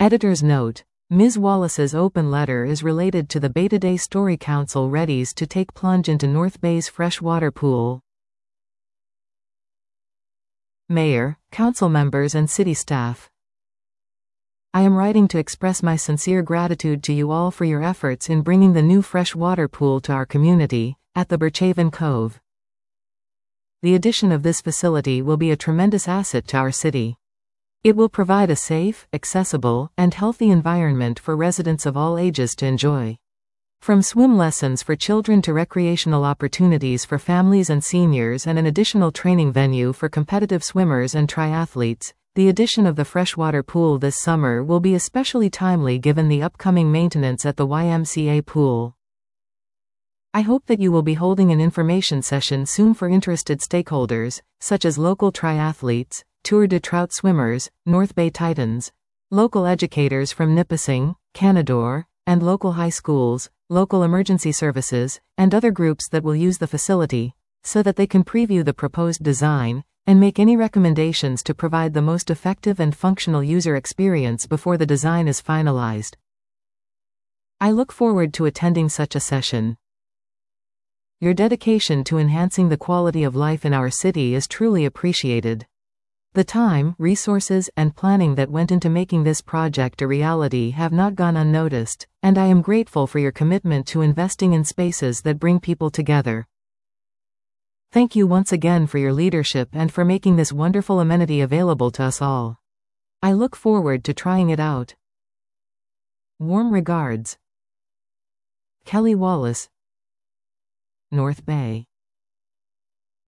Editor's note: Ms. Wallace's open letter is related to the Beta Day Story Council readies to take plunge into North Bay's freshwater pool. Mayor, council members and city staff. I am writing to express my sincere gratitude to you all for your efforts in bringing the new freshwater pool to our community, at the Birchaven Cove. The addition of this facility will be a tremendous asset to our city. It will provide a safe, accessible, and healthy environment for residents of all ages to enjoy. From swim lessons for children to recreational opportunities for families and seniors and an additional training venue for competitive swimmers and triathletes, the addition of the freshwater pool this summer will be especially timely given the upcoming maintenance at the YMCA pool. I hope that you will be holding an information session soon for interested stakeholders, such as local triathletes, Tour de Trout swimmers, North Bay Titans, local educators from Nipissing, Canadore, and local high schools, local emergency services, and other groups that will use the facility, so that they can preview the proposed design, and make any recommendations to provide the most effective and functional user experience before the design is finalized. I look forward to attending such a session. Your dedication to enhancing the quality of life in our city is truly appreciated. The time, resources, and planning that went into making this project a reality have not gone unnoticed, and I am grateful for your commitment to investing in spaces that bring people together. Thank you once again for your leadership and for making this wonderful amenity available to us all. I look forward to trying it out. Warm regards. Kelly Wallace, North Bay.